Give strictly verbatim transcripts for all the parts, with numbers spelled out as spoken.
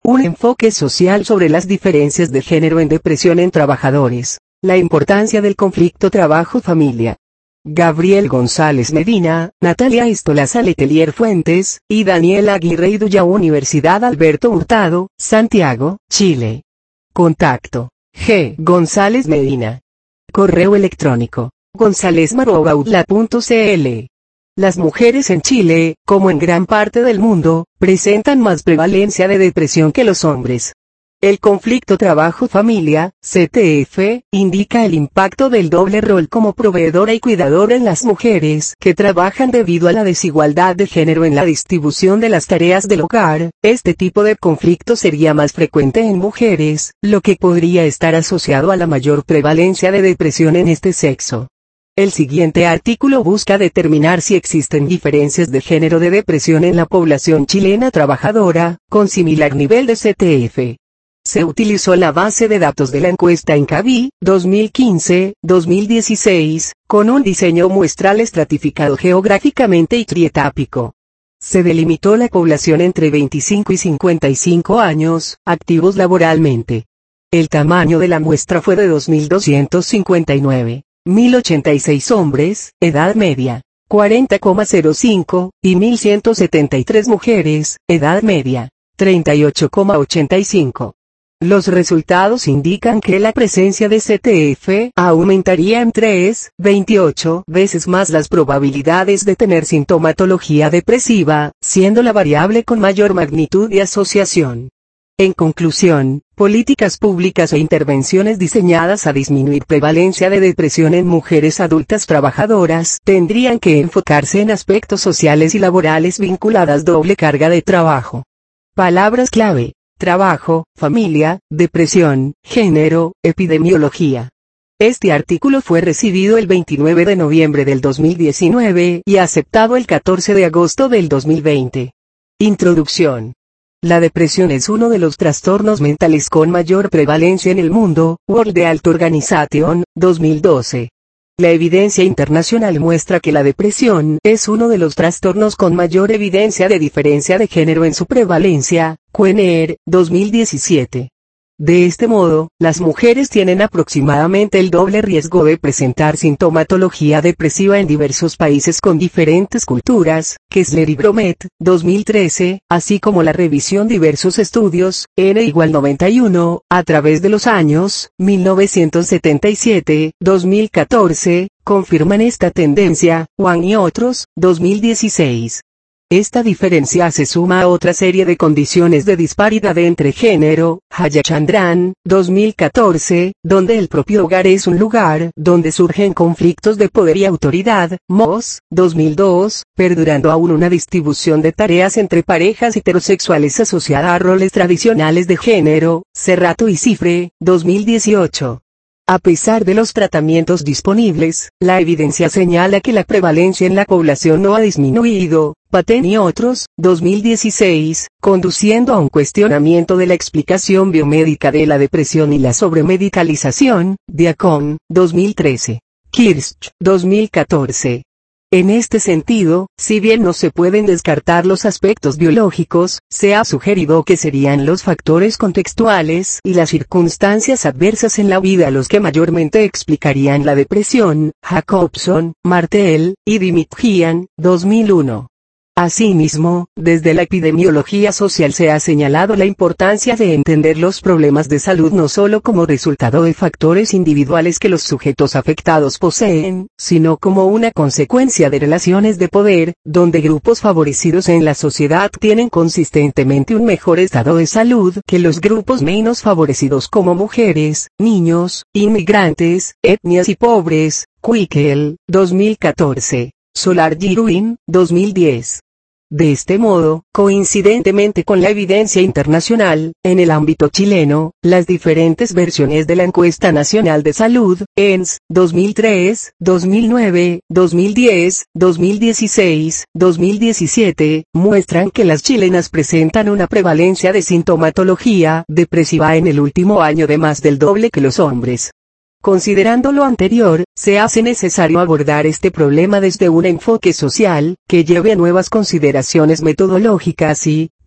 Un enfoque social sobre las diferencias de género en depresión en trabajadores. La importancia del conflicto trabajo-familia. Gabriel González Medina, Natalia Estolaza Letelier Fuentes, y Daniela Aguirre Iduya, Universidad Alberto Hurtado, Santiago, Chile. Contacto: G. González Medina. Correo electrónico: gonzalezmar arroba outlook punto cl. Las mujeres en Chile, como en gran parte del mundo, presentan más prevalencia de depresión que los hombres. El conflicto trabajo-familia, C T F, indica el impacto del doble rol como proveedora y cuidadora en las mujeres que trabajan debido a la desigualdad de género en la distribución de las tareas del hogar. Este tipo de conflicto sería más frecuente en mujeres, lo que podría estar asociado a la mayor prevalencia de depresión en este sexo. El siguiente artículo busca determinar si existen diferencias de género de depresión en la población chilena trabajadora, con similar nivel de C T F. Se utilizó la base de datos de la encuesta INCAVI, dos mil quince a dos mil dieciséis, con un diseño muestral estratificado geográficamente y trietápico. Se delimitó la población entre veinticinco y cincuenta y cinco años, activos laboralmente. El tamaño de la muestra fue de dos mil doscientos cincuenta y nueve. mil ochenta y seis hombres, edad media, cuarenta coma cero cinco, y mil ciento setenta y tres mujeres, edad media, treinta y ocho coma ochenta y cinco. Los resultados indican que la presencia de C T F aumentaría en tres punto veintiocho veces más las probabilidades de tener sintomatología depresiva, siendo la variable con mayor magnitud de asociación. En conclusión, políticas públicas e intervenciones diseñadas a disminuir prevalencia de depresión en mujeres adultas trabajadoras tendrían que enfocarse en aspectos sociales y laborales vinculadas doble carga de trabajo. Palabras clave: trabajo, familia, depresión, género, epidemiología. Este artículo fue recibido el veintinueve de noviembre del dos mil diecinueve y aceptado el catorce de agosto del dos mil veinte. Introducción. La depresión es uno de los trastornos mentales con mayor prevalencia en el mundo, World Health Organization, dos mil doce. La evidencia internacional muestra que la depresión es uno de los trastornos con mayor evidencia de diferencia de género en su prevalencia, Kuehner, dos mil diecisiete. De este modo, las mujeres tienen aproximadamente el doble riesgo de presentar sintomatología depresiva en diversos países con diferentes culturas, Kessler y Bromet, dos mil trece, así como la revisión diversos estudios, N igual noventa y uno, a través de los años mil novecientos setenta y siete, dos mil catorce, confirman esta tendencia, Wang y otros, dos mil dieciséis. Esta diferencia se suma a otra serie de condiciones de disparidad entre género, Jayachandran, dos mil catorce, donde el propio hogar es un lugar donde surgen conflictos de poder y autoridad, Moss, dos mil dos, perdurando aún una distribución de tareas entre parejas heterosexuales asociada a roles tradicionales de género, Cerrato y Cifre, dos mil dieciocho. A pesar de los tratamientos disponibles, la evidencia señala que la prevalencia en la población no ha disminuido, Paten y otros, dos mil dieciséis, conduciendo a un cuestionamiento de la explicación biomédica de la depresión y la sobremedicalización, Diacon, dos mil trece. Kirsch, dos mil catorce. En este sentido, si bien no se pueden descartar los aspectos biológicos, se ha sugerido que serían los factores contextuales y las circunstancias adversas en la vida los que mayormente explicarían la depresión, Jacobson, Martel, y Dimitrian, dos mil uno. Asimismo, desde la epidemiología social se ha señalado la importancia de entender los problemas de salud no solo como resultado de factores individuales que los sujetos afectados poseen, sino como una consecuencia de relaciones de poder, donde grupos favorecidos en la sociedad tienen consistentemente un mejor estado de salud que los grupos menos favorecidos como mujeres, niños, inmigrantes, etnias y pobres, Quickel, dos mil catorce. Solar Giruin, dos mil diez. De este modo, coincidentemente con la evidencia internacional, en el ámbito chileno, las diferentes versiones de la Encuesta Nacional de Salud, E N S, dos mil tres, dos mil nueve, dos mil diez, dos mil dieciséis, dos mil diecisiete, muestran que las chilenas presentan una prevalencia de sintomatología depresiva en el último año de más del doble que los hombres. Considerando lo anterior, se hace necesario abordar este problema desde un enfoque social, que lleve a nuevas consideraciones metodológicas y,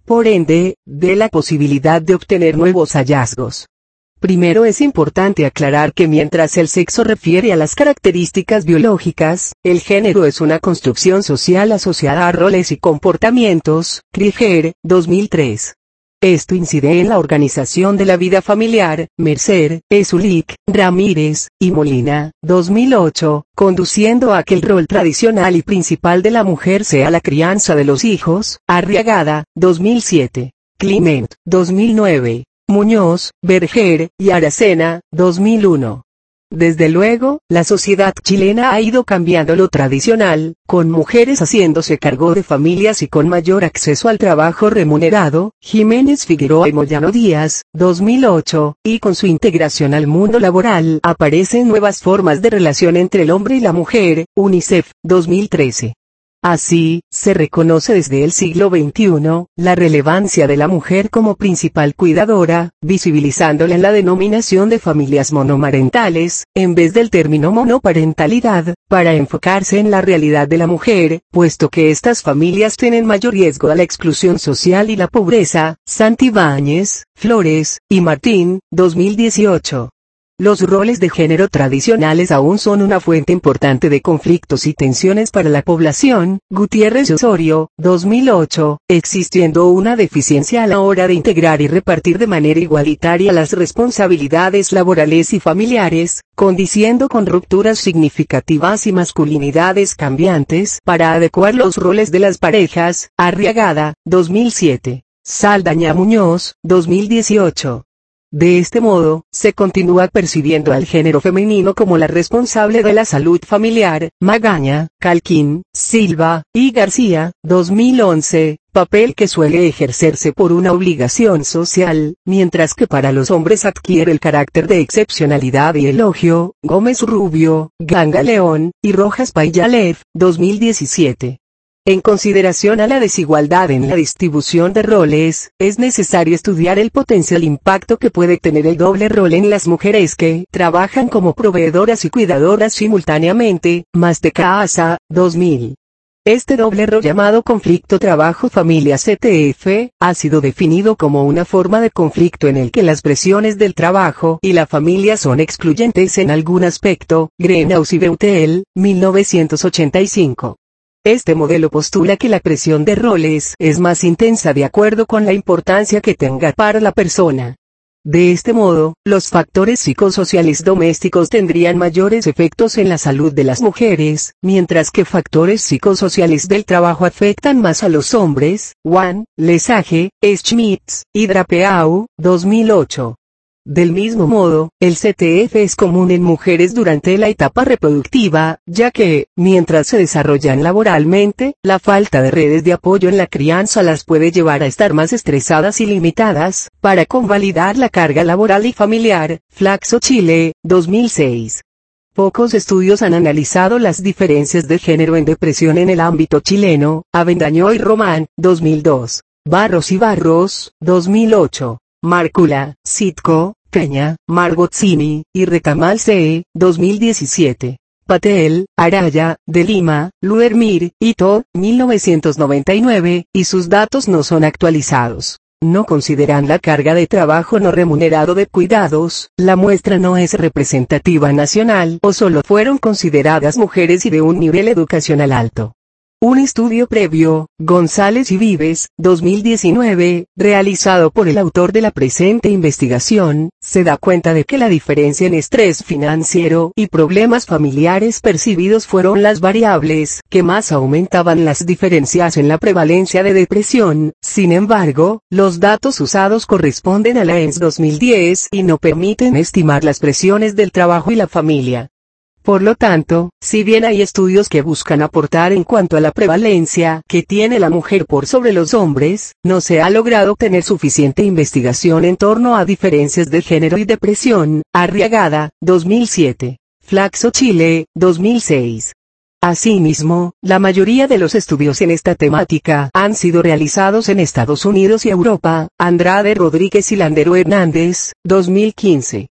por ende, de la posibilidad de obtener nuevos hallazgos. Primero es importante aclarar que mientras el sexo refiere a las características biológicas, el género es una construcción social asociada a roles y comportamientos. Krieger, dos mil tres. Esto incide en la organización de la vida familiar. Mercer, Ezulik, Ramírez, y Molina, dos mil ocho, conduciendo a que el rol tradicional y principal de la mujer sea la crianza de los hijos. Arriagada, dos mil siete. Clement, dos mil nueve. Muñoz, Berger, y Aracena, dos mil uno. Desde luego, la sociedad chilena ha ido cambiando lo tradicional, con mujeres haciéndose cargo de familias y con mayor acceso al trabajo remunerado. Jiménez Figueroa y Moyano Díaz, dos mil ocho, y con su integración al mundo laboral aparecen nuevas formas de relación entre el hombre y la mujer. UNICEF, dos mil trece. Así, se reconoce desde el siglo veintiuno, la relevancia de la mujer como principal cuidadora, visibilizándola en la denominación de familias monomarentales, en vez del término monoparentalidad, para enfocarse en la realidad de la mujer, puesto que estas familias tienen mayor riesgo a la exclusión social y la pobreza. Santibáñez, Flores, y Martín, dos mil dieciocho. Los roles de género tradicionales aún son una fuente importante de conflictos y tensiones para la población. Gutiérrez Osorio, dos mil ocho, existiendo una deficiencia a la hora de integrar y repartir de manera igualitaria las responsabilidades laborales y familiares, condiciendo con rupturas significativas y masculinidades cambiantes para adecuar los roles de las parejas. Arriagada, dos mil siete. Saldaña Muñoz, dos mil dieciocho. De este modo, se continúa percibiendo al género femenino como la responsable de la salud familiar. Magaña, Calquín, Silva, y García, dos mil once, papel que suele ejercerse por una obligación social, mientras que para los hombres adquiere el carácter de excepcionalidad y elogio. Gómez Rubio, Ganga León, y Rojas Payalev, dos mil diecisiete. En consideración a la desigualdad en la distribución de roles, es necesario estudiar el potencial impacto que puede tener el doble rol en las mujeres que trabajan como proveedoras y cuidadoras simultáneamente. Mastecasa, dos mil. Este doble rol llamado conflicto trabajo-familia C T F, ha sido definido como una forma de conflicto en el que las presiones del trabajo y la familia son excluyentes en algún aspecto. Greenhouse y Beutel, mil novecientos ochenta y cinco. Este modelo postula que la presión de roles es más intensa de acuerdo con la importancia que tenga para la persona. De este modo, los factores psicosociales domésticos tendrían mayores efectos en la salud de las mujeres, mientras que factores psicosociales del trabajo afectan más a los hombres. Juan, Lesage, Schmitz, y Drapeau, dos mil ocho. Del mismo modo, el C T F es común en mujeres durante la etapa reproductiva, ya que, mientras se desarrollan laboralmente, la falta de redes de apoyo en la crianza las puede llevar a estar más estresadas y limitadas, para convalidar la carga laboral y familiar. Flaxo Chile, dos mil seis. Pocos estudios han analizado las diferencias de género en depresión en el ámbito chileno. Avendaño y Román, dos mil dos. Barros y Barros, dos mil ocho. Márcula, Sitco, Peña, Margozzini, y Recamal C. dos mil diecisiete. Patel, Araya, de Lima, Luermir, y Todd, mil novecientos noventa y nueve, y sus datos no son actualizados. No consideran la carga de trabajo no remunerado de cuidados. La muestra no es representativa nacional o solo fueron consideradas mujeres y de un nivel educacional alto. Un estudio previo, González y Vives, dos mil diecinueve, realizado por el autor de la presente investigación, se da cuenta de que la diferencia en estrés financiero y problemas familiares percibidos fueron las variables que más aumentaban las diferencias en la prevalencia de depresión. Sin embargo, los datos usados corresponden a la E N S dos mil diez y no permiten estimar las presiones del trabajo y la familia. Por lo tanto, si bien hay estudios que buscan aportar en cuanto a la prevalencia que tiene la mujer por sobre los hombres, no se ha logrado tener suficiente investigación en torno a diferencias de género y depresión. Arriagada, dos mil siete. Flaxo Chile, dos mil seis. Asimismo, la mayoría de los estudios en esta temática han sido realizados en Estados Unidos y Europa. Andrade Rodríguez y Landero Hernández, dos mil quince.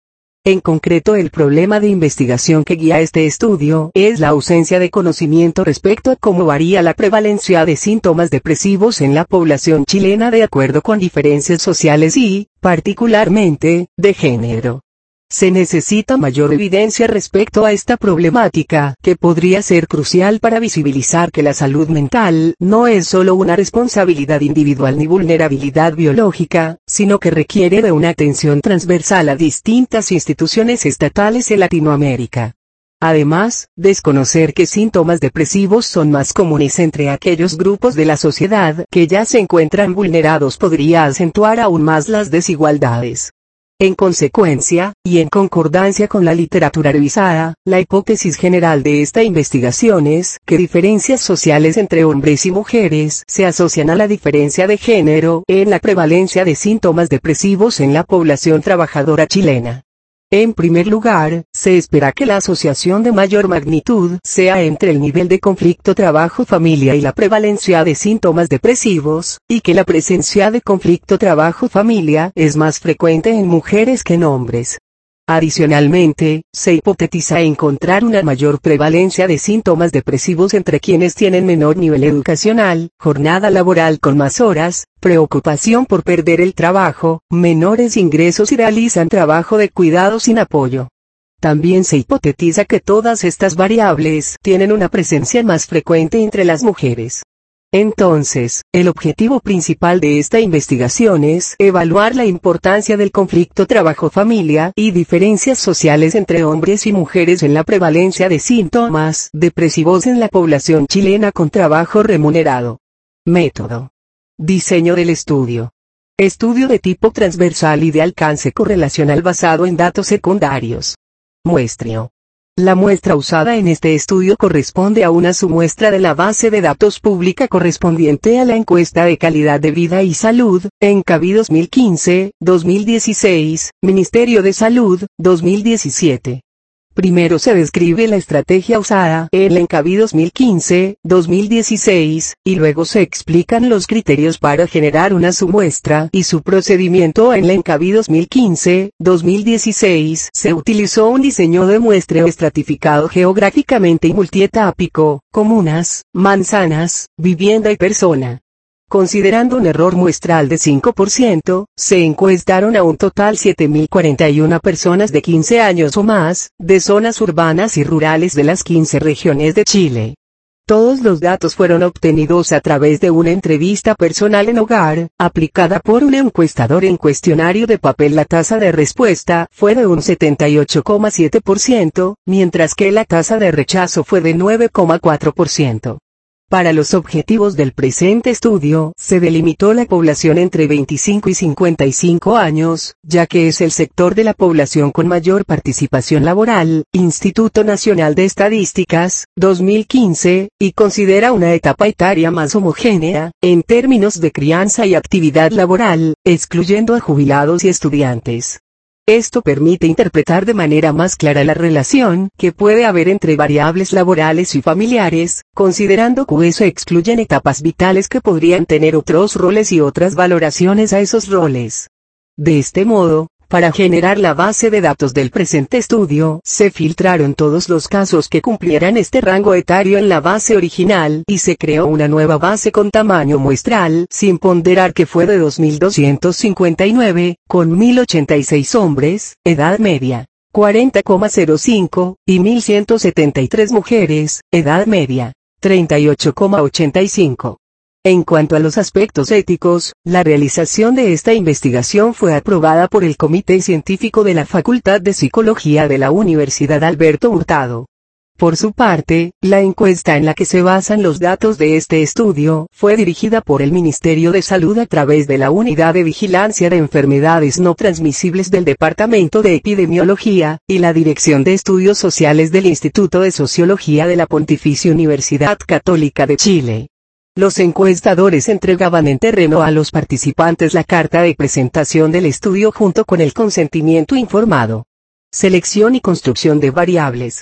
En concreto, el problema de investigación que guía este estudio es la ausencia de conocimiento respecto a cómo varía la prevalencia de síntomas depresivos en la población chilena de acuerdo con diferencias sociales y, particularmente, de género. Se necesita mayor evidencia respecto a esta problemática, que podría ser crucial para visibilizar que la salud mental no es solo una responsabilidad individual ni vulnerabilidad biológica, sino que requiere de una atención transversal a distintas instituciones estatales en Latinoamérica. Además, desconocer que síntomas depresivos son más comunes entre aquellos grupos de la sociedad que ya se encuentran vulnerados podría acentuar aún más las desigualdades. En consecuencia, y en concordancia con la literatura revisada, la hipótesis general de esta investigación es que diferencias sociales entre hombres y mujeres se asocian a la diferencia de género en la prevalencia de síntomas depresivos en la población trabajadora chilena. En primer lugar, se espera que la asociación de mayor magnitud sea entre el nivel de conflicto trabajo-familia y la prevalencia de síntomas depresivos, y que la presencia de conflicto trabajo-familia es más frecuente en mujeres que en hombres. Adicionalmente, se hipotetiza encontrar una mayor prevalencia de síntomas depresivos entre quienes tienen menor nivel educacional, jornada laboral con más horas, preocupación por perder el trabajo, menores ingresos y realizan trabajo de cuidado sin apoyo. También se hipotetiza que todas estas variables tienen una presencia más frecuente entre las mujeres. Entonces, el objetivo principal de esta investigación es evaluar la importancia del conflicto trabajo-familia y diferencias sociales entre hombres y mujeres en la prevalencia de síntomas depresivos en la población chilena con trabajo remunerado. Método. Diseño del estudio. Estudio de tipo transversal y de alcance correlacional basado en datos secundarios. Muestreo. La muestra usada en este estudio corresponde a una submuestra de la base de datos pública correspondiente a la encuesta de calidad de vida y salud, ENCAVI dos mil quince, dos mil dieciséis, Ministerio de Salud, dos mil diecisiete. Primero se describe la estrategia usada en la ENCAVI dos mil quince, dos mil dieciséis, y luego se explican los criterios para generar una submuestra y su procedimiento. En la ENCAVI dos mil quince, dos mil dieciséis se utilizó un diseño de muestreo estratificado geográficamente y multietápico, comunas, manzanas, vivienda y persona. Considerando un error muestral de cinco por ciento, se encuestaron a un total siete mil cuarenta y una personas de quince años o más, de zonas urbanas y rurales de las quince regiones de Chile. Todos los datos fueron obtenidos a través de una entrevista personal en hogar, aplicada por un encuestador en cuestionario de papel. La tasa de respuesta fue de un setenta y ocho coma siete por ciento, mientras que la tasa de rechazo fue de nueve coma cuatro por ciento. Para los objetivos del presente estudio, se delimitó la población entre veinticinco y cincuenta y cinco años, ya que es el sector de la población con mayor participación laboral. Instituto Nacional de Estadísticas, dos mil quince, y considera una etapa etaria más homogénea, en términos de crianza y actividad laboral, excluyendo a jubilados y estudiantes. Esto permite interpretar de manera más clara la relación que puede haber entre variables laborales y familiares, considerando que se excluyen etapas vitales que podrían tener otros roles y otras valoraciones a esos roles. De este modo, para generar la base de datos del presente estudio, se filtraron todos los casos que cumplieran este rango etario en la base original y se creó una nueva base con tamaño muestral, sin ponderar, que fue de dos mil doscientos cincuenta y nueve, con mil ochenta y seis hombres, edad media, cuarenta coma cero cinco, y mil ciento setenta y tres mujeres, edad media, treinta y ocho coma ochenta y cinco. En cuanto a los aspectos éticos, la realización de esta investigación fue aprobada por el Comité Científico de la Facultad de Psicología de la Universidad Alberto Hurtado. Por su parte, la encuesta en la que se basan los datos de este estudio fue dirigida por el Ministerio de Salud a través de la Unidad de Vigilancia de Enfermedades No Transmisibles del Departamento de Epidemiología, y la Dirección de Estudios Sociales del Instituto de Sociología de la Pontificia Universidad Católica de Chile. Los encuestadores entregaban en terreno a los participantes la carta de presentación del estudio junto con el consentimiento informado. Selección y construcción de variables.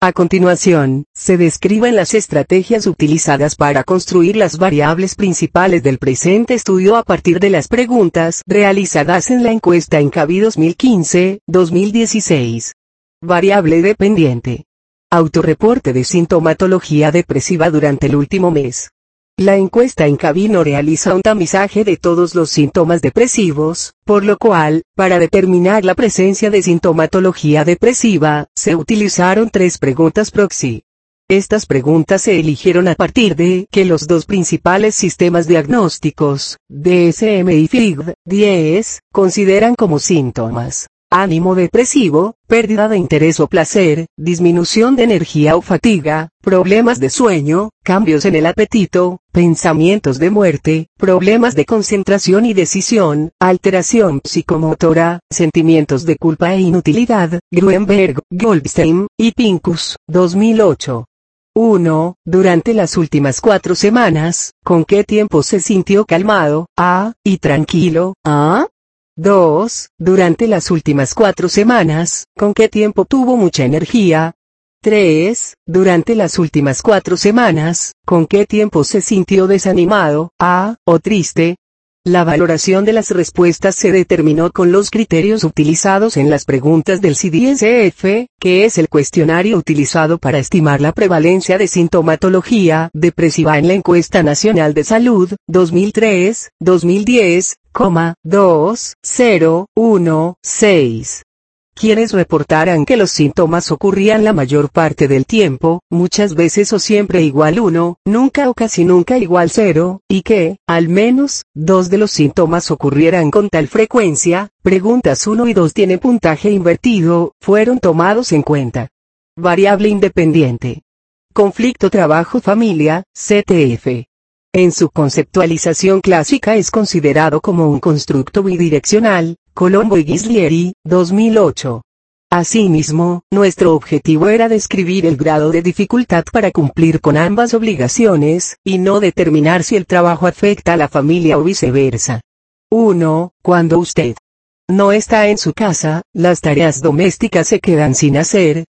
A continuación, se describen las estrategias utilizadas para construir las variables principales del presente estudio a partir de las preguntas realizadas en la encuesta ENCAVI dos mil quince a dos mil dieciséis. Variable dependiente. Autorreporte de sintomatología depresiva durante el último mes. La encuesta ENCAVI no realiza un tamizaje de todos los síntomas depresivos, por lo cual, para determinar la presencia de sintomatología depresiva, se utilizaron tres preguntas proxy. Estas preguntas se eligieron a partir de que los dos principales sistemas diagnósticos, D S M y F I G diez, consideran como síntomas: ánimo depresivo, pérdida de interés o placer, disminución de energía o fatiga, problemas de sueño, cambios en el apetito, pensamientos de muerte, problemas de concentración y decisión, alteración psicomotora, sentimientos de culpa e inutilidad. Gruenberg, Goldstein, y Pincus, dos mil ocho. uno. Durante las últimas cuatro semanas, ¿con qué tiempo se sintió calmado, A, y tranquilo, A? dos. Durante las últimas cuatro semanas, ¿con qué tiempo tuvo mucha energía? tres. Durante las últimas cuatro semanas, ¿con qué tiempo se sintió desanimado, A, o triste? La valoración de las respuestas se determinó con los criterios utilizados en las preguntas del C D S F, que es el cuestionario utilizado para estimar la prevalencia de sintomatología depresiva en la Encuesta Nacional de Salud, dos mil tres, dos mil diez, dos cero uno seis. Quienes reportaran que los síntomas ocurrían la mayor parte del tiempo, muchas veces o siempre igual uno, nunca o casi nunca igual cero, y que, al menos, dos de los síntomas ocurrieran con tal frecuencia, preguntas uno y dos tienen puntaje invertido, fueron tomados en cuenta. Variable independiente. Conflicto trabajo-familia, C T F. En su conceptualización clásica es considerado como un constructo bidireccional, Colombo y Ghislieri, dos mil ocho. Asimismo, nuestro objetivo era describir el grado de dificultad para cumplir con ambas obligaciones, y no determinar si el trabajo afecta a la familia o viceversa. uno. Cuando usted no está en su casa, las tareas domésticas se quedan sin hacer.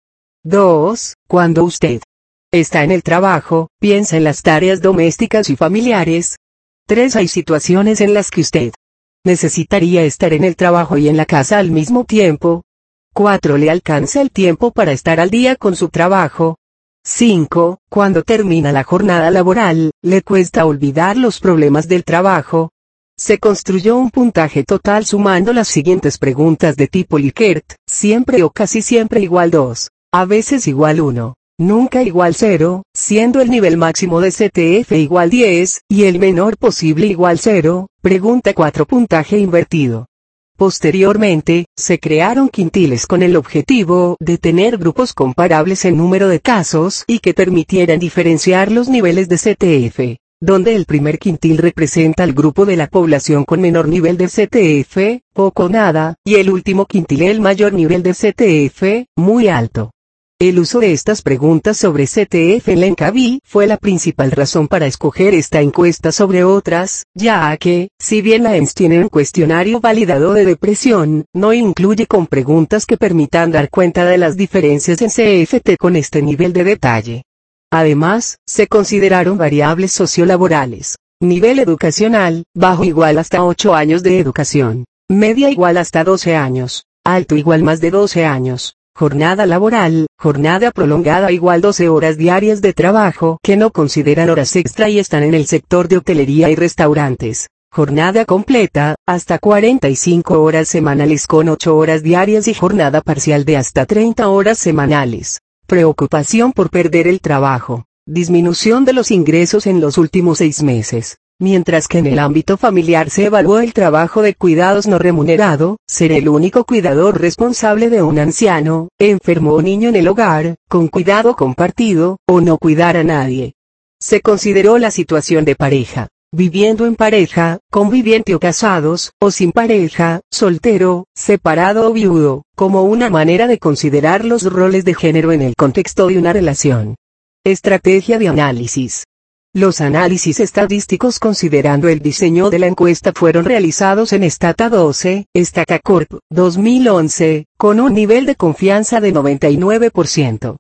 dos. Cuando usted está en el trabajo, piensa en las tareas domésticas y familiares. tres. Hay situaciones en las que usted necesitaría estar en el trabajo y en la casa al mismo tiempo. cuatro. Le alcanza el tiempo para estar al día con su trabajo. cinco. Cuando termina la jornada laboral, le cuesta olvidar los problemas del trabajo. Se construyó un puntaje total sumando las siguientes preguntas de tipo Likert: siempre o casi siempre igual dos, a veces igual uno. Nunca igual cero, siendo el nivel máximo de C T F igual diez, y el menor posible igual cero. Pregunta cuatro. Puntaje invertido. Posteriormente, se crearon quintiles con el objetivo de tener grupos comparables en número de casos y que permitieran diferenciar los niveles de C T F, donde el primer quintil representa al grupo de la población con menor nivel de C T F, poco o nada, y el último quintil el mayor nivel de C T F, muy alto. El uso de estas preguntas sobre C T F en la ENCAVI fue la principal razón para escoger esta encuesta sobre otras, ya que, si bien la E N S tiene un cuestionario validado de depresión, no incluye con preguntas que permitan dar cuenta de las diferencias en C F T con este nivel de detalle. Además, se consideraron variables sociolaborales. Nivel educacional, bajo igual hasta ocho años de educación, media igual hasta doce años, alto igual más de doce años. Jornada laboral, jornada prolongada igual doce horas diarias de trabajo que no consideran horas extra y están en el sector de hotelería y restaurantes. Jornada completa, hasta cuarenta y cinco horas semanales con ocho horas diarias y jornada parcial de hasta treinta horas semanales. Preocupación por perder el trabajo. Disminución de los ingresos en los últimos seis meses. Mientras que en el ámbito familiar se evaluó el trabajo de cuidados no remunerado, ser el único cuidador responsable de un anciano, enfermo o niño en el hogar, con cuidado compartido, o no cuidar a nadie. Se consideró la situación de pareja, viviendo en pareja, conviviente o casados, o sin pareja, soltero, separado o viudo, como una manera de considerar los roles de género en el contexto de una relación. Estrategia de análisis. Los análisis estadísticos considerando el diseño de la encuesta fueron realizados en Stata doce, Statacorp, dos mil once, con un nivel de confianza de noventa y nueve por ciento.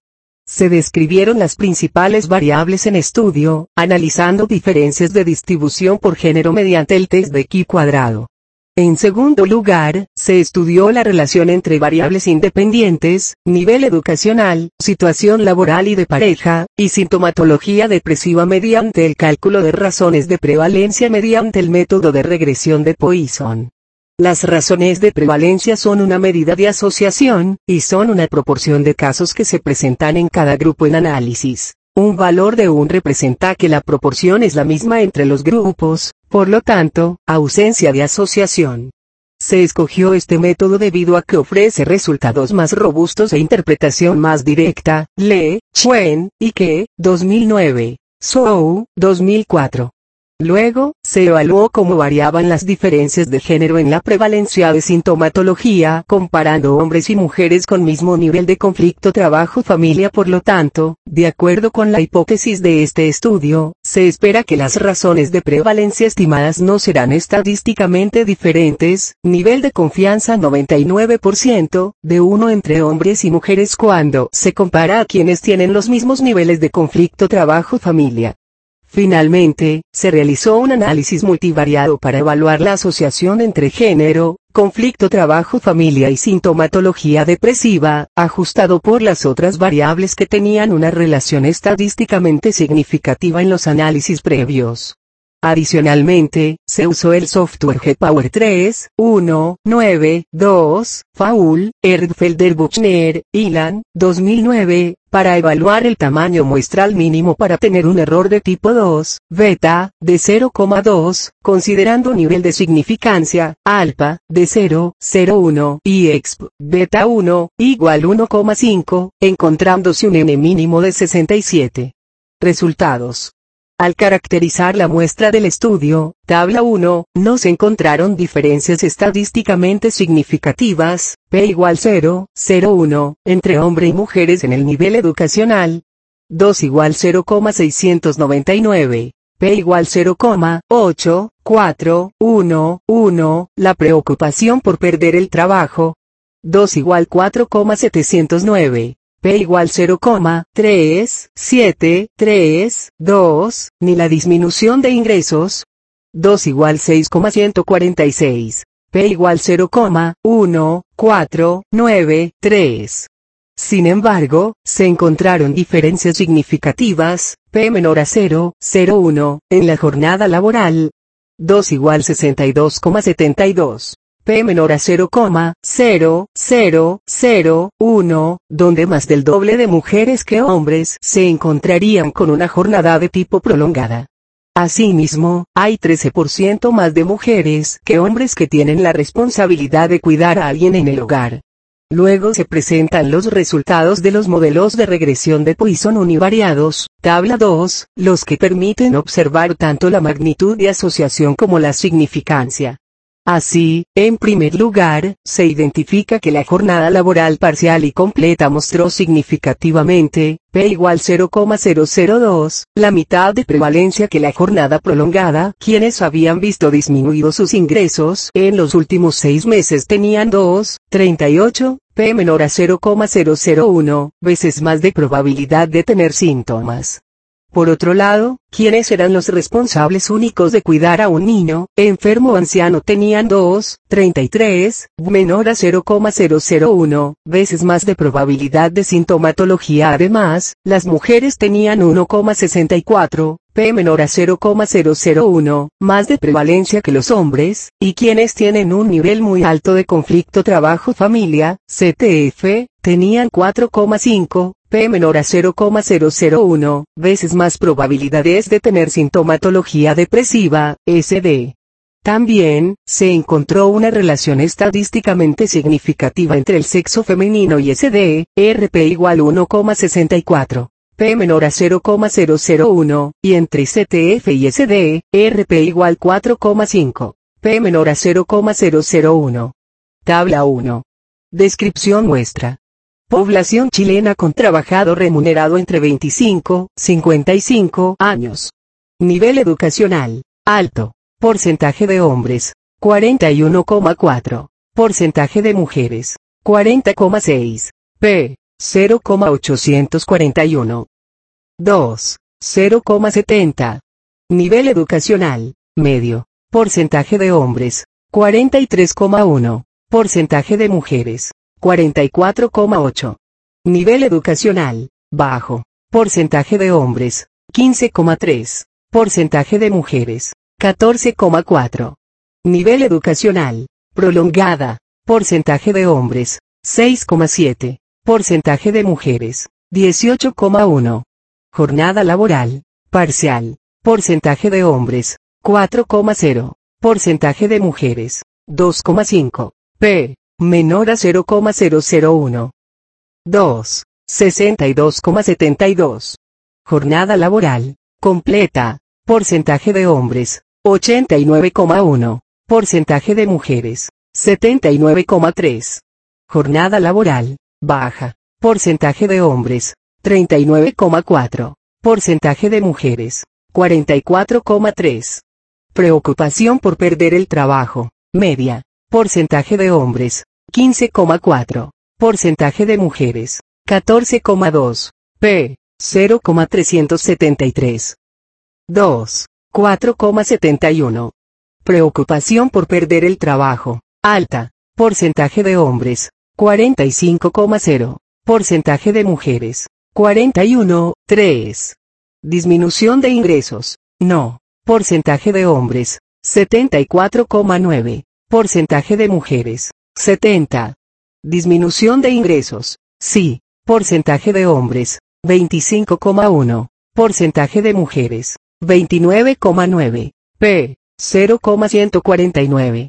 Se describieron las principales variables en estudio, analizando diferencias de distribución por género mediante el test de Chi cuadrado. En segundo lugar, se estudió la relación entre variables independientes, nivel educacional, situación laboral y de pareja, y sintomatología depresiva mediante el cálculo de razones de prevalencia mediante el método de regresión de Poisson. Las razones de prevalencia son una medida de asociación, y son una proporción de casos que se presentan en cada grupo en análisis. Un valor de un representa que la proporción es la misma entre los grupos, por lo tanto, ausencia de asociación. Se escogió este método debido a que ofrece resultados más robustos e interpretación más directa. Lee, Chen, y que, dos mil nueve. Zhou, dos mil cuatro. Luego, se evaluó cómo variaban las diferencias de género en la prevalencia de sintomatología comparando hombres y mujeres con mismo nivel de conflicto trabajo-familia. Por lo tanto, de acuerdo con la hipótesis de este estudio, se espera que las razones de prevalencia estimadas no serán estadísticamente diferentes. Nivel de confianza noventa y nueve por ciento, de uno entre hombres y mujeres cuando se compara a quienes tienen los mismos niveles de conflicto trabajo-familia. Finalmente, se realizó un análisis multivariado para evaluar la asociación entre género, conflicto trabajo-familia y sintomatología depresiva, ajustado por las otras variables que tenían una relación estadísticamente significativa en los análisis previos. Adicionalmente, se usó el software G-Power tres punto uno punto nueve punto dos, Faul, Erdfelder Buchner, Ilan, dos mil nueve, para evaluar el tamaño muestral mínimo para tener un error de tipo dos, beta, de cero coma dos, considerando nivel de significancia, alfa, de cero coma cero uno, y exp, beta uno, igual uno coma cinco, encontrándose un N mínimo de sesenta y siete. Resultados. Al caracterizar la muestra del estudio, tabla uno, no se encontraron diferencias estadísticamente significativas, P igual cero coma cero uno, entre hombre y mujeres en el nivel educacional. dos igual cero coma seiscientos noventa y nueve, P igual cero coma ocho cuatro uno uno, la preocupación por perder el trabajo. dos igual cuatro coma setecientos nueve. P igual cero coma tres siete tres dos, ni la disminución de ingresos. dos igual seis coma ciento cuarenta y seis, P igual cero coma uno cuatro nueve tres. Sin embargo, se encontraron diferencias significativas, P menor a cero coma cero uno, en la jornada laboral. dos igual sesenta y dos coma setenta y dos. P menor a cero coma cero cero cero uno, donde más del doble de mujeres que hombres se encontrarían con una jornada de tipo prolongada. Asimismo, hay trece por ciento más de mujeres que hombres que tienen la responsabilidad de cuidar a alguien en el hogar. Luego se presentan los resultados de los modelos de regresión de Poisson univariados, tabla dos, los que permiten observar tanto la magnitud de asociación como la significancia. Así, en primer lugar, se identifica que la jornada laboral parcial y completa mostró significativamente, P igual cero coma cero cero dos, la mitad de prevalencia que la jornada prolongada. Quienes habían visto disminuidos sus ingresos en los últimos seis meses tenían dos coma treinta y ocho, P menor a cero coma cero cero uno, veces más de probabilidad de tener síntomas. Por otro lado, quienes eran los responsables únicos de cuidar a un niño enfermo o anciano tenían dos coma treinta y tres, menor a cero coma cero cero uno, veces más de probabilidad de sintomatología. Además, las mujeres tenían uno coma sesenta y cuatro, P menor a cero coma cero cero uno, más de prevalencia que los hombres, y quienes tienen un nivel muy alto de conflicto trabajo-familia, C T F, tenían cuatro coma cinco, P menor a cero coma cero cero uno, veces más probabilidades de tener sintomatología depresiva, S D. También, se encontró una relación estadísticamente significativa entre el sexo femenino y S D, R P igual uno coma sesenta y cuatro, P menor a cero coma cero cero uno, y entre C T F y S D, R P igual cuatro coma cinco, P menor a cero coma cero cero uno. Tabla uno. Descripción muestra. Población chilena con trabajador remunerado entre veinticinco y cincuenta y cinco años. Nivel educacional, alto. Porcentaje de hombres, cuarenta y uno coma cuatro. Porcentaje de mujeres, cuarenta coma seis. P, cero coma ochocientos cuarenta y uno. dos. cero coma setenta. Nivel educacional, medio. Porcentaje de hombres, cuarenta y tres coma uno. Porcentaje de mujeres, cuarenta y cuatro coma ocho. Nivel educacional, bajo. Porcentaje de hombres, quince coma tres. Porcentaje de mujeres, catorce coma cuatro. Nivel educacional, prolongada. Porcentaje de hombres, seis coma siete. Porcentaje de mujeres, dieciocho coma uno. Jornada laboral, parcial. Porcentaje de hombres, cuatro coma cero. Porcentaje de mujeres, dos coma cinco. P, menor a cero coma cero cero uno. dos. sesenta y dos coma setenta y dos. Jornada laboral, completa. Porcentaje de hombres, ochenta y nueve coma uno. Porcentaje de mujeres, setenta y nueve coma tres. Jornada laboral, baja. Porcentaje de hombres, treinta y nueve coma cuatro. Porcentaje de mujeres, cuarenta y cuatro coma tres. Preocupación por perder el trabajo, media. Porcentaje de hombres, quince coma cuatro. Porcentaje de mujeres, catorce coma dos. P, cero coma trescientos setenta y tres. dos. cuatro coma setenta y uno. Preocupación por perder el trabajo, alta. Porcentaje de hombres, cuarenta y cinco coma cero. Porcentaje de mujeres, cuarenta y uno coma tres. Disminución de ingresos, no. Porcentaje de hombres, setenta y cuatro coma nueve. Porcentaje de mujeres, setenta. Disminución de ingresos, sí. Porcentaje de hombres, veinticinco coma uno. Porcentaje de mujeres, veintinueve coma nueve. P, cero coma ciento cuarenta y nueve.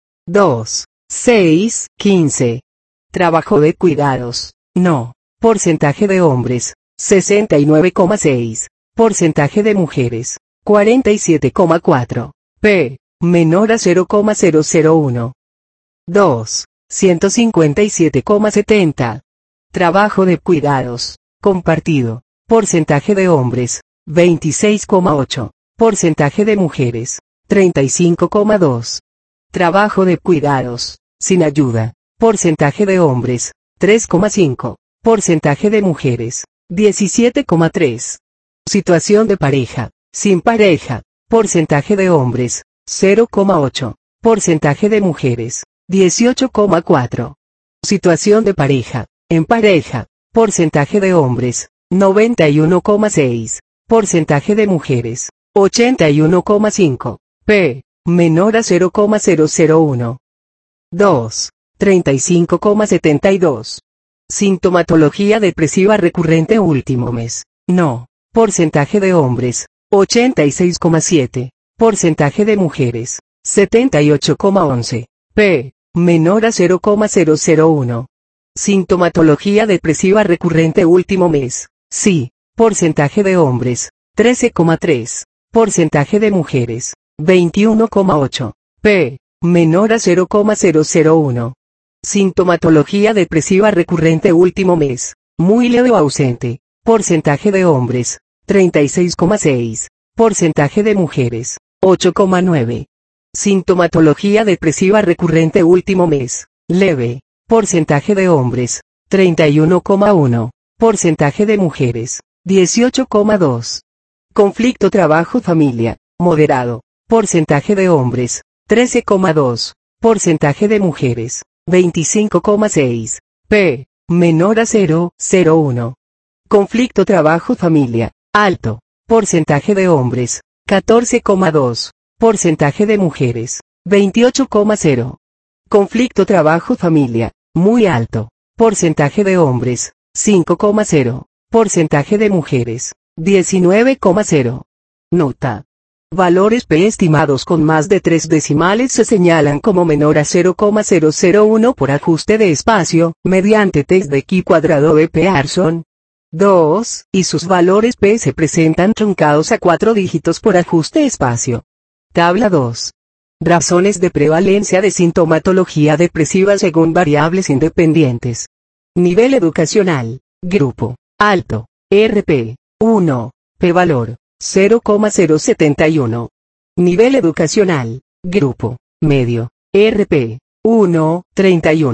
dos. seis, quince. Trabajo de cuidados, no. Porcentaje de hombres, sesenta y nueve coma seis. Porcentaje de mujeres, cuarenta y siete coma cuatro. P, menor a cero coma cero cero uno. dos. ciento cincuenta y siete coma setenta. Trabajo de cuidados, compartido. Porcentaje de hombres, veintiséis coma ocho. Porcentaje de mujeres, treinta y cinco coma dos. Trabajo de cuidados, sin ayuda. Porcentaje de hombres, tres coma cinco. Porcentaje de mujeres, diecisiete coma tres. Situación de pareja, sin pareja. Porcentaje de hombres, cero coma ocho. Porcentaje de mujeres, dieciocho coma cuatro. Situación de pareja, en pareja. Porcentaje de hombres, noventa y uno coma seis. Porcentaje de mujeres, ochenta y uno coma cinco. P, menor a cero coma cero cero uno. dos. treinta y cinco coma setenta y dos. Sintomatología depresiva recurrente último mes, no. Porcentaje de hombres, ochenta y seis coma siete. Porcentaje de mujeres, setenta y ocho coma once. P, menor a cero coma cero cero uno. Sintomatología depresiva recurrente último mes, sí. Porcentaje de hombres, trece coma tres. Porcentaje de mujeres, veintiuno coma ocho. P, menor a cero coma cero cero uno. Sintomatología depresiva recurrente último mes, muy leve o ausente. Porcentaje de hombres, treinta y seis coma seis. Porcentaje de mujeres, ocho coma nueve. Sintomatología depresiva recurrente último mes, leve. Porcentaje de hombres, treinta y uno coma uno. Porcentaje de mujeres, dieciocho coma dos. Conflicto trabajo-familia, moderado. Porcentaje de hombres, trece coma dos. Porcentaje de mujeres, veinticinco coma seis. P, menor a cero coma cero uno. Conflicto trabajo-familia, alto. Porcentaje de hombres, catorce coma dos. Porcentaje de mujeres, veintiocho coma cero. Conflicto trabajo-familia, muy alto. Porcentaje de hombres, cinco coma cero. Porcentaje de mujeres, diecinueve coma cero. Nota. Valores P estimados con más de tres decimales se señalan como menor a cero coma cero cero uno por ajuste de espacio, mediante test de chi cuadrado de Pearson. dos, y sus valores P se presentan truncados a cuatro dígitos por ajuste espacio. Tabla dos. Razones de prevalencia de sintomatología depresiva según variables independientes. Nivel educacional, grupo, alto, R P, uno, P-valor, cero coma cero setenta y uno. Nivel educacional, grupo, medio, R P, uno, treinta y uno,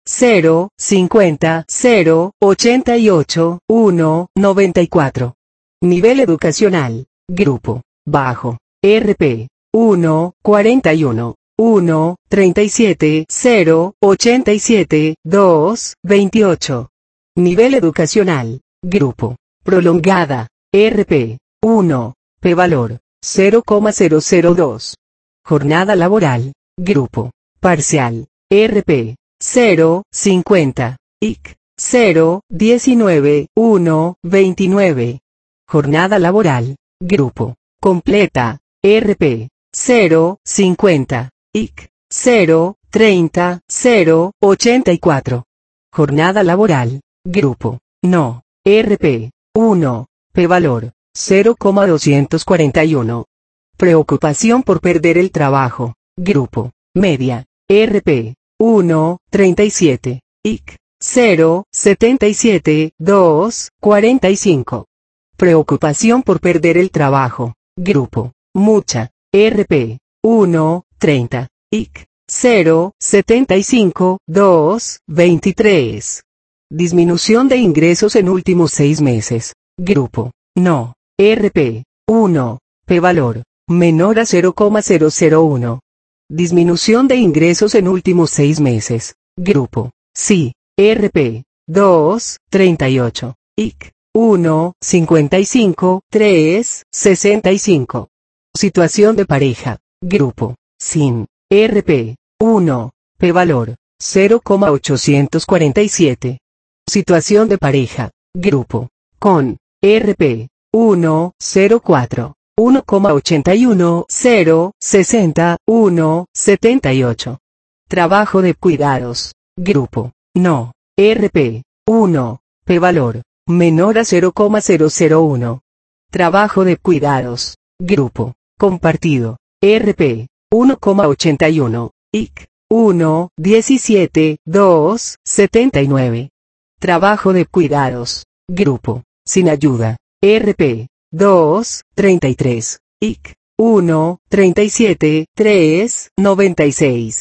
cero, cincuenta, cero, ochenta y ocho, uno, noventa y cuatro. Nivel educacional, grupo, bajo, R P, uno, cuarenta y uno, uno, treinta y siete, cero, ochenta y siete, dos, veintiocho. Nivel educacional, grupo, prolongada, R P, uno, P-valor, cero coma cero cero dos. Jornada laboral, grupo, parcial, R P, cero, cincuenta, I C, cero, diecinueve, uno, veintinueve. Jornada laboral, grupo, completa, R P, cero, cincuenta, I C, cero, treinta, cero, ochenta y cuatro. Jornada laboral, grupo, no, R P, uno, P-valor, cero coma doscientos cuarenta y uno. Preocupación por perder el trabajo, grupo, media, R P, uno, treinta y siete, I C, cero, setenta y siete, dos, cuarenta y cinco. Preocupación por perder el trabajo, grupo, mucha, R P, uno, treinta, I C, cero, setenta y cinco, dos, veintitrés. Disminución de ingresos en últimos seis meses, grupo, no, R P, uno, P-valor, menor a cero coma cero cero uno. Disminución de ingresos en últimos seis meses, grupo, sí, R P, dos, treinta y ocho, I C, uno, cincuenta y cinco, tres, sesenta y cinco. Situación de pareja, grupo, sin, R P, uno, P-valor, cero coma ochocientos cuarenta y siete. Situación de pareja, grupo, con, R P, uno, cero cuatro, uno coma ochenta y uno, cero, sesenta, uno, setenta y ocho. Trabajo de cuidados, grupo, no, R P, uno, P-valor, menor a cero coma cero cero uno. Trabajo de cuidados, grupo, compartido, R P, uno coma ochenta y uno, I C, uno, diecisiete, dos, setenta y nueve. Trabajo de cuidados, grupo, sin ayuda, R P, dos, treinta y tres, I C, uno, treinta y siete, tres, noventa y seis.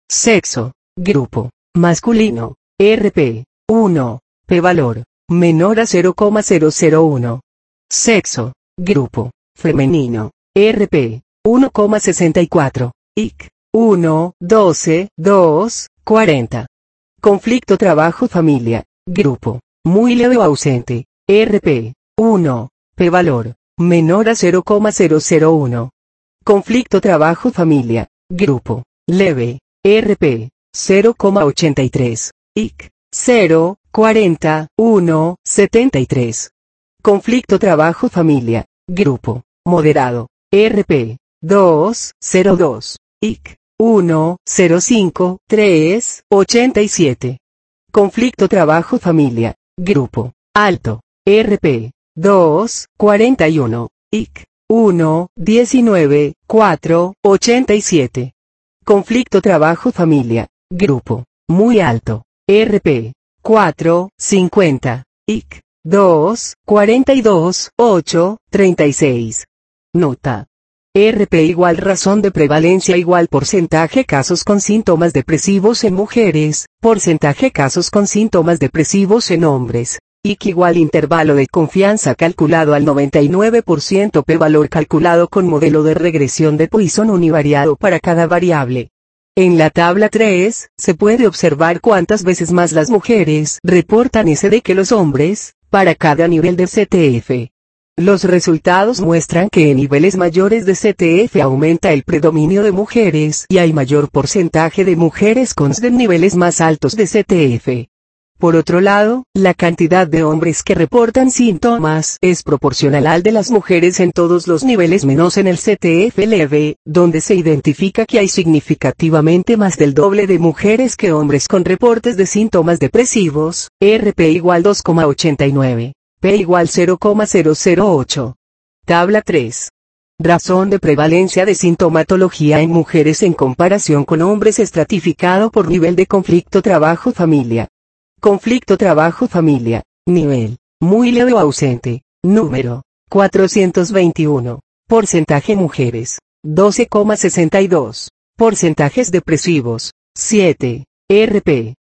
Sexo, grupo, masculino, R P, uno, P-valor, menor a cero coma cero cero uno. Sexo, grupo, femenino, R P, uno coma sesenta y cuatro, I C, uno, doce, dos, cuarenta. Conflicto trabajo-familia, grupo, muy leve o ausente, R P, uno, P-valor, menor a cero coma cero cero uno. Conflicto trabajo-familia, grupo, leve, R P, cero coma ochenta y tres, I C, cero, cuarenta, uno, setenta y tres. Conflicto trabajo-familia, grupo, moderado, R P, dos, cero dos, I C, uno, cero cinco, tres, ochenta y siete. Conflicto trabajo-familia, grupo, alto, R P, dos, cuarenta y uno, I C, uno, diecinueve, cuatro, ochenta y siete. Conflicto trabajo-familia, grupo, muy alto, R P, cuatro, cincuenta, I C, dos, cuarenta y dos, ocho, treinta y seis. Nota. R P igual razón de prevalencia igual porcentaje casos con síntomas depresivos en mujeres, porcentaje casos con síntomas depresivos en hombres. I C igual intervalo de confianza calculado al noventa y nueve por ciento, P-valor calculado con modelo de regresión de Poisson univariado para cada variable. En la tabla tres, se puede observar cuántas veces más las mujeres reportan S D que los hombres, para cada nivel de C T F. Los resultados muestran que en niveles mayores de C T F aumenta el predominio de mujeres y hay mayor porcentaje de mujeres con S D en niveles más altos de C T F. Por otro lado, la cantidad de hombres que reportan síntomas es proporcional al de las mujeres en todos los niveles menos en el C T F leve, donde se identifica que hay significativamente más del doble de mujeres que hombres con reportes de síntomas depresivos, R P igual dos coma ochenta y nueve, P igual cero coma cero cero ocho. Tabla tres. Razón de prevalencia de sintomatología en mujeres en comparación con hombres estratificado por nivel de conflicto trabajo-familia. Conflicto trabajo-familia, nivel, muy leve o ausente, número, cuatrocientos veintiuno, porcentaje mujeres, doce coma sesenta y dos, porcentajes depresivos, siete, R P,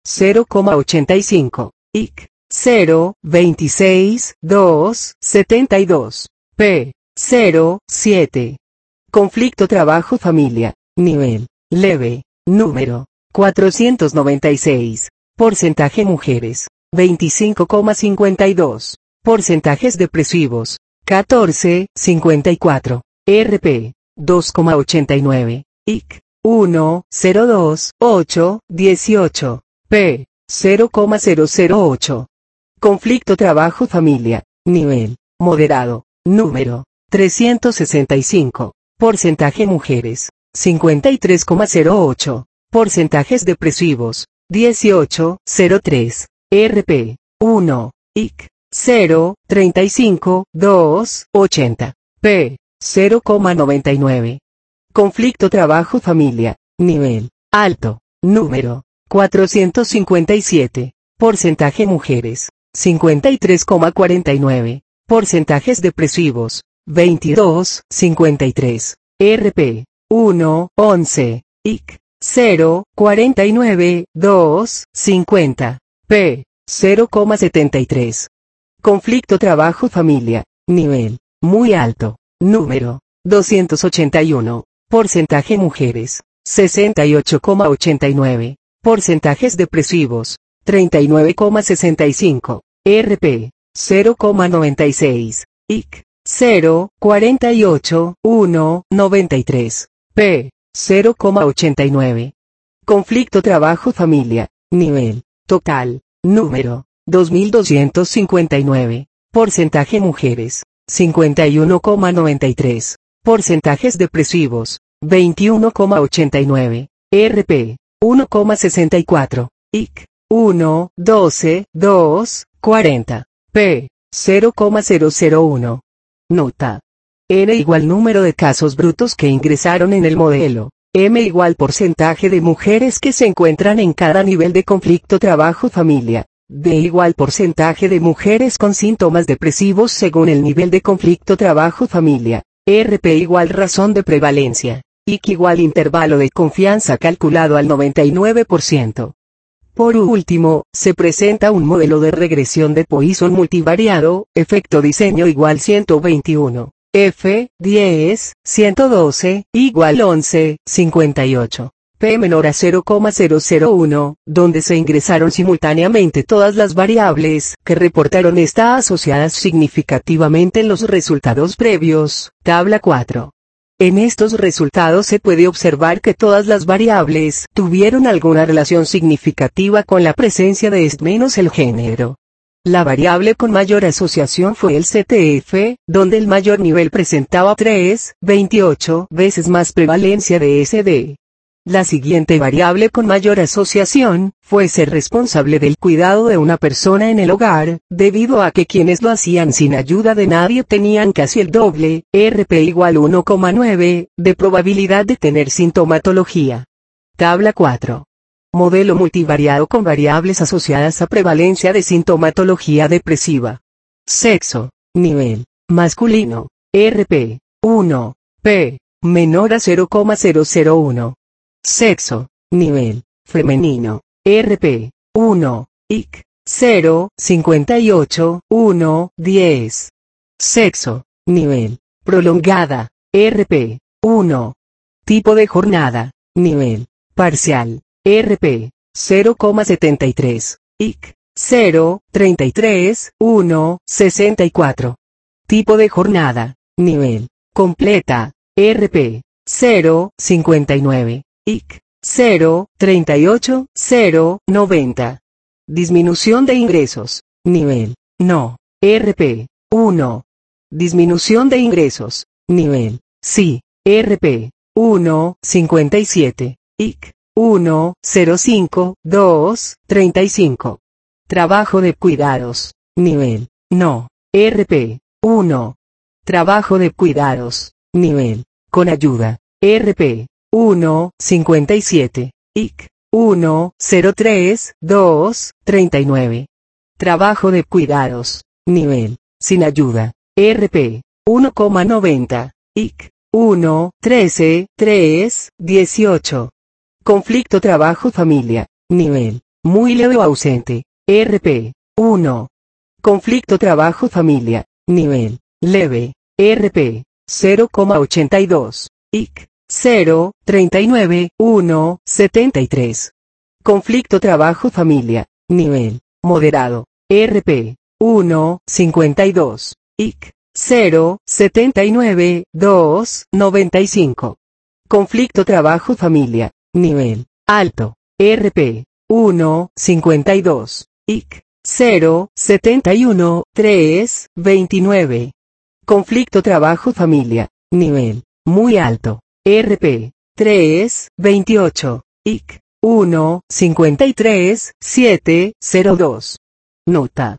cero coma ochenta y cinco, I C, cero coma veintiséis doscientos setenta y dos, P, cero coma siete. Conflicto trabajo-familia, nivel, leve, número, cuatrocientos noventa y seis, porcentaje mujeres, veinticinco coma cincuenta y dos, porcentajes depresivos, catorce coma cincuenta y cuatro, R P, dos coma ochenta y nueve, I C, uno coma cero dos ocho dieciocho, P, cero coma cero cero ocho. Conflicto trabajo-familia, nivel, moderado, número, trescientos sesenta y cinco, porcentaje mujeres, cincuenta y tres coma cero ocho, porcentajes depresivos, dieciocho coma cero tres, R P, uno, I C, cero coma treinta y cinco doscientos ochenta, P, cero coma noventa y nueve. Conflicto trabajo-familia, nivel, alto, número, cuatrocientos cincuenta y siete, porcentaje mujeres, cincuenta y tres coma cuarenta y nueve, porcentajes depresivos, veintidós coma cincuenta y tres, R P, uno, once, I C, cero coma cuarenta y nueve doscientos cincuenta, P, cero coma setenta y tres. Conflicto trabajo-familia, nivel, muy alto, número, doscientos ochenta y uno, porcentaje mujeres, sesenta y ocho coma ochenta y nueve, porcentajes depresivos, treinta y nueve coma sesenta y cinco, R P, cero coma noventa y seis, I C, cero coma cuarenta y ocho, uno coma noventa y tres, P, cero coma ochenta y nueve. Conflicto trabajo-familia, nivel, total, número, dos mil doscientos cincuenta y nueve, porcentaje mujeres, cincuenta y uno coma noventa y tres, porcentajes depresivos, veintiuno coma ochenta y nueve, R P, uno coma sesenta y cuatro, I C, uno, doce, dos, cuarenta, P, cero coma cero cero uno. Nota. N igual número de casos brutos que ingresaron en el modelo. M igual porcentaje de mujeres que se encuentran en cada nivel de conflicto trabajo-familia. D igual porcentaje de mujeres con síntomas depresivos según el nivel de conflicto trabajo-familia. R P igual razón de prevalencia. I C igual intervalo de confianza calculado al noventa y nueve por ciento. Por último, se presenta un modelo de regresión de Poisson multivariado, efecto diseño igual ciento veintiuno, F, diez, ciento doce, igual once, cincuenta y ocho, P menor a cero coma cero cero uno, donde se ingresaron simultáneamente todas las variables que reportaron estar asociadas significativamente en los resultados previos, tabla cuatro. En estos resultados se puede observar que todas las variables tuvieron alguna relación significativa con la presencia de est menos el género. La variable con mayor asociación fue el C T F, donde el mayor nivel presentaba tres coma veintiocho veces más prevalencia de S D. La siguiente variable con mayor asociación fue ser responsable del cuidado de una persona en el hogar, debido a que quienes lo hacían sin ayuda de nadie tenían casi el doble, R P igual uno coma nueve, de probabilidad de tener sintomatología. Tabla cuatro. Modelo multivariado con variables asociadas a prevalencia de sintomatología depresiva. Sexo, nivel, masculino, R P, uno, P, menor a cero coma cero cero uno. Sexo, nivel, femenino, R P, uno, I C, cero, cincuenta y ocho, uno, diez. Sexo, nivel, prolongada, R P, uno. Tipo de jornada, nivel, parcial, R P, cero coma setenta y tres, I C, cero, treinta y tres, uno, sesenta y cuatro. Tipo de jornada, nivel, completa, R P, cero, cincuenta y nueve. I C, cero, treinta y ocho, cero, noventa. Disminución de ingresos, nivel, no, R P, uno. Disminución de ingresos, nivel, sí, R P, uno, cincuenta y siete, I C, uno, cero cinco, dos, treinta y cinco. Trabajo de cuidados, nivel, no, R P, uno. Trabajo de cuidados, nivel, con ayuda, R P, uno, cincuenta y siete, I C, uno, cero tres, dos, treinta y nueve. Trabajo de cuidados, nivel, sin ayuda, R P, uno coma noventa, I C, uno, trece, tres, dieciocho. Conflicto trabajo-familia, nivel, muy leve o ausente, R P uno. Conflicto trabajo-familia, nivel leve, R P cero coma ochenta y dos, I C cero, treinta y nueve, uno, setenta y tres. Conflicto trabajo-familia, nivel moderado, R P uno, cincuenta y dos, I C cero, setenta y nueve, dos, noventa y cinco. Conflicto trabajo-familia, nivel alto, R P uno, cincuenta y dos, I C cero, setenta y uno, tres, veintinueve. Conflicto trabajo-familia, nivel muy alto, R P tres, veintiocho, I C uno, cincuenta y tres, siete, cero dos. Nota.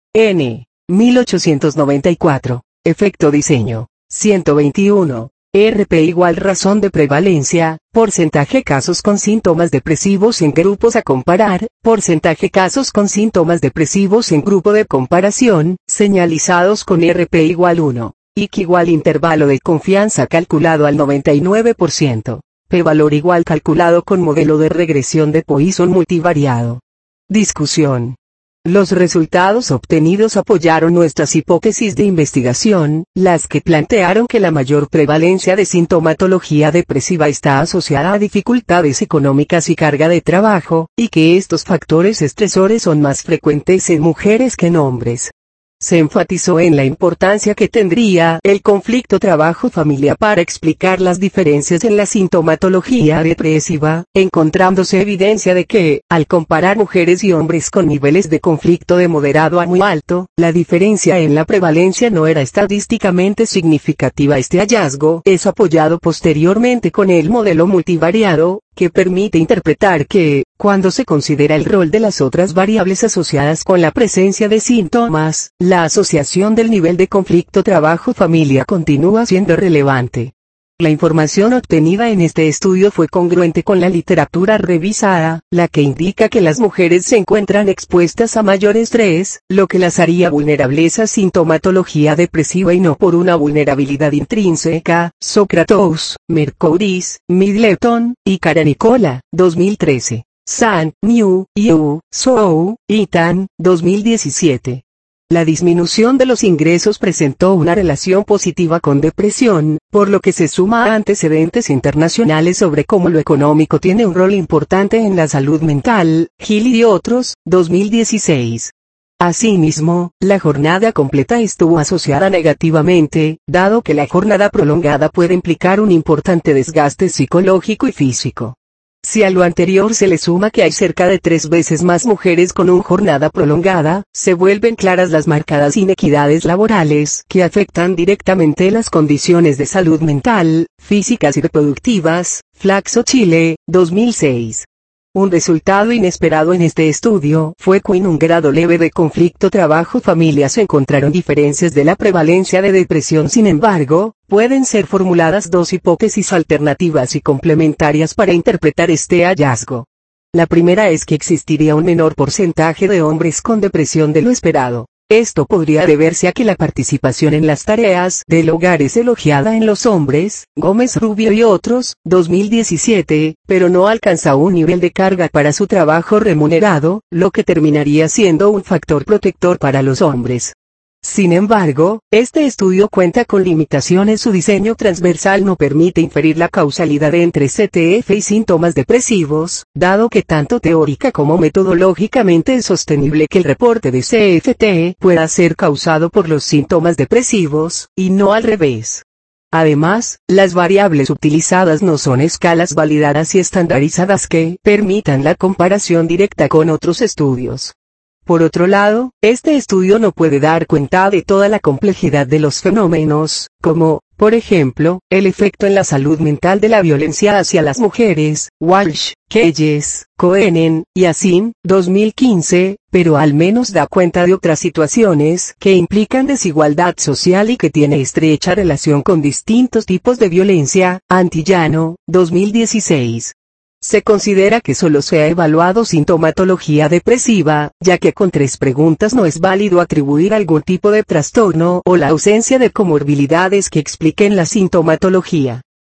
N. mil ochocientos noventa y cuatro. Efecto diseño. ciento veintiuno. R P igual razón de prevalencia, porcentaje casos con síntomas depresivos en grupos a comparar, porcentaje casos con síntomas depresivos en grupo de comparación, señalizados con R P igual uno, I C igual intervalo de confianza calculado al noventa y nueve por ciento, P-valor igual calculado con modelo de regresión de Poisson multivariado. Discusión. Los resultados obtenidos apoyaron nuestras hipótesis de investigación, las que plantearon que la mayor prevalencia de sintomatología depresiva está asociada a dificultades económicas y carga de trabajo, y que estos factores estresores son más frecuentes en mujeres que en hombres. Se enfatizó en la importancia que tendría el conflicto trabajo-familia para explicar las diferencias en la sintomatología depresiva, encontrándose evidencia de que, al comparar mujeres y hombres con niveles de conflicto de moderado a muy alto, la diferencia en la prevalencia no era estadísticamente significativa. Este hallazgo es apoyado posteriormente con el modelo multivariado, que permite interpretar que, cuando se considera el rol de las otras variables asociadas con la presencia de síntomas, la asociación del nivel de conflicto trabajo-familia continúa siendo relevante. La información obtenida en este estudio fue congruente con la literatura revisada, la que indica que las mujeres se encuentran expuestas a mayor estrés, lo que las haría vulnerables a sintomatología depresiva y no por una vulnerabilidad intrínseca. Sócrates, Mercouris, Middleton, y Caranicola, dos mil trece. San, New, U, Sou, Itan, dos mil diecisiete. La disminución de los ingresos presentó una relación positiva con depresión, por lo que se suma a antecedentes internacionales sobre cómo lo económico tiene un rol importante en la salud mental. Hill y otros, dos mil dieciséis. Asimismo, la jornada completa estuvo asociada negativamente, dado que la jornada prolongada puede implicar un importante desgaste psicológico y físico. Si a lo anterior se le suma que hay cerca de tres veces más mujeres con una jornada prolongada, se vuelven claras las marcadas inequidades laborales que afectan directamente las condiciones de salud mental, físicas y reproductivas. Flaxo Chile, dos mil seis. Un resultado inesperado en este estudio fue que en un grado leve de conflicto trabajo-familia se encontraron diferencias de la prevalencia de depresión. Sin embargo, pueden ser formuladas dos hipótesis alternativas y complementarias para interpretar este hallazgo. La primera es que existiría un menor porcentaje de hombres con depresión de lo esperado. Esto podría deberse a que la participación en las tareas del hogar es elogiada en los hombres, Gómez Rubio y otros, dos mil diecisiete, pero no alcanza un nivel de carga para su trabajo remunerado, lo que terminaría siendo un factor protector para los hombres. Sin embargo, este estudio cuenta con limitaciones. Su diseño transversal no permite inferir la causalidad entre C T F y síntomas depresivos, dado que tanto teórica como metodológicamente es sostenible que el reporte de C F T pueda ser causado por los síntomas depresivos, y no al revés. Además, las variables utilizadas no son escalas validadas y estandarizadas que permitan la comparación directa con otros estudios. Por otro lado, este estudio no puede dar cuenta de toda la complejidad de los fenómenos, como, por ejemplo, el efecto en la salud mental de la violencia hacia las mujeres. Walsh, Keyes, Coenen, y Asin, dos mil quince, pero al menos da cuenta de otras situaciones que implican desigualdad social y que tiene estrecha relación con distintos tipos de violencia. Antillano, dos mil dieciséis. Se considera que solo se ha evaluado sintomatología depresiva, ya que con tres preguntas no es válido atribuir algún tipo de trastorno o la ausencia de comorbilidades que expliquen la sintomatología.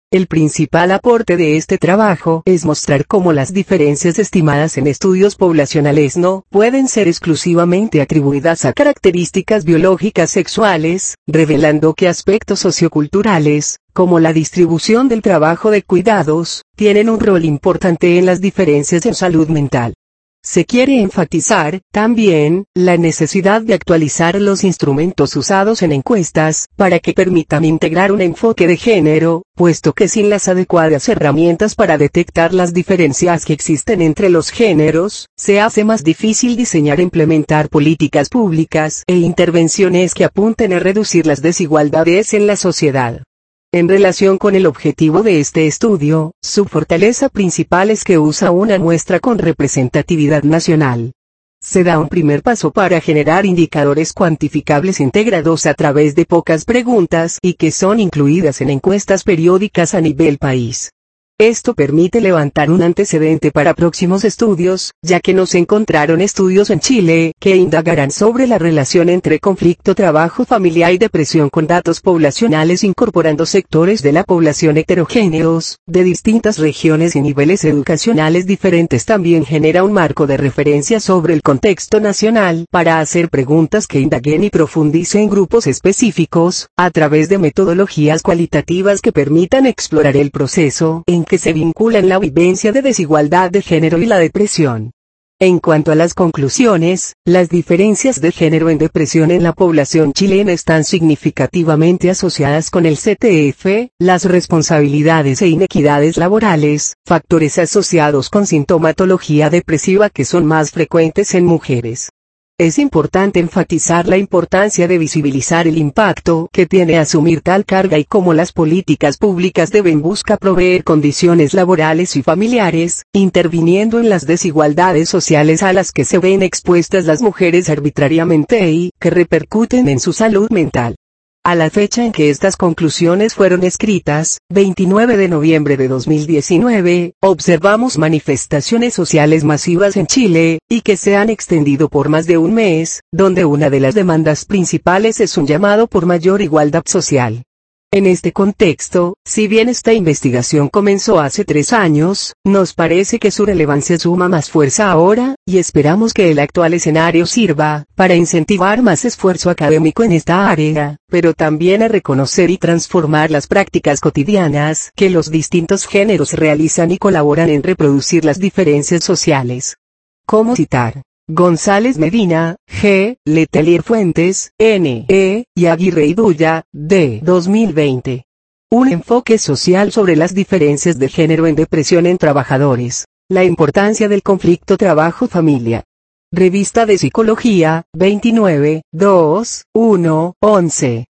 El principal aporte de este trabajo es mostrar cómo las diferencias estimadas en estudios poblacionales no pueden ser exclusivamente atribuidas a características biológicas sexuales, revelando que aspectos socioculturales, como la distribución del trabajo de cuidados, tienen un rol importante en las diferencias en salud mental. Se quiere enfatizar, también, la necesidad de actualizar los instrumentos usados en encuestas, para que permitan integrar un enfoque de género, puesto que sin las adecuadas herramientas para detectar las diferencias que existen entre los géneros, se hace más difícil diseñar e implementar políticas públicas e intervenciones que apunten a reducir las desigualdades en la sociedad. En relación con el objetivo de este estudio, su fortaleza principal es que usa una muestra con representatividad nacional. Se da un primer paso para generar indicadores cuantificables integrados a través de pocas preguntas y que son incluidas en encuestas periódicas a nivel país. Esto permite levantar un antecedente para próximos estudios, ya que no se encontraron estudios en Chile que indagarán sobre la relación entre conflicto trabajo familiar y depresión con datos poblacionales incorporando sectores de la población heterogéneos, de distintas regiones y niveles educacionales diferentes. También genera un marco de referencia sobre el contexto nacional para hacer preguntas que indaguen y profundicen en grupos específicos, a través de metodologías cualitativas que permitan explorar el proceso en que se vinculan la vivencia de desigualdad de género y la depresión. En cuanto a las conclusiones, las diferencias de género en depresión en la población chilena están significativamente asociadas con el C T F, las responsabilidades e inequidades laborales, factores asociados con sintomatología depresiva que son más frecuentes en mujeres. Es importante enfatizar la importancia de visibilizar el impacto que tiene asumir tal carga y cómo las políticas públicas deben buscar proveer condiciones laborales y familiares, interviniendo en las desigualdades sociales a las que se ven expuestas las mujeres arbitrariamente y que repercuten en su salud mental. A la fecha en que estas conclusiones fueron escritas, veintinueve de noviembre de dos mil diecinueve, observamos manifestaciones sociales masivas en Chile, y que se han extendido por más de un mes, donde una de las demandas principales es un llamado por mayor igualdad social. En este contexto, si bien esta investigación comenzó hace tres años, nos parece que su relevancia suma más fuerza ahora, y esperamos que el actual escenario sirva para incentivar más esfuerzo académico en esta área, pero también a reconocer y transformar las prácticas cotidianas que los distintos géneros realizan y colaboran en reproducir las diferencias sociales. ¿Cómo citar? González Medina, G., Letelier Fuentes, N. E., y Aguirre y Duya, D. dos mil veinte. Un enfoque social sobre las diferencias de género en depresión en trabajadores. La importancia del conflicto trabajo-familia. Revista de Psicología, veintinueve, dos, uno, once.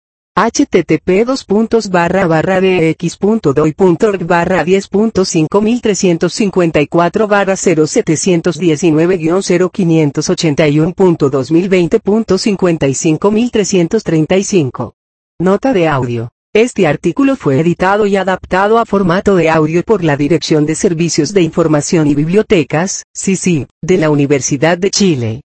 http dos puntos barra barra dx.doy.org barra diez punto cinco mil trescientos cincuenta y cuatro barra cero setecientos diecinueve guión cero quinientos ochenta y uno punto dos mil veinte punto cincuenta y cinco mil trescientos treinta y cinco. Nota de audio. Este artículo fue editado y adaptado a formato de audio por la Dirección de Servicios de Información y Bibliotecas, C I C I B, de la Universidad de Chile.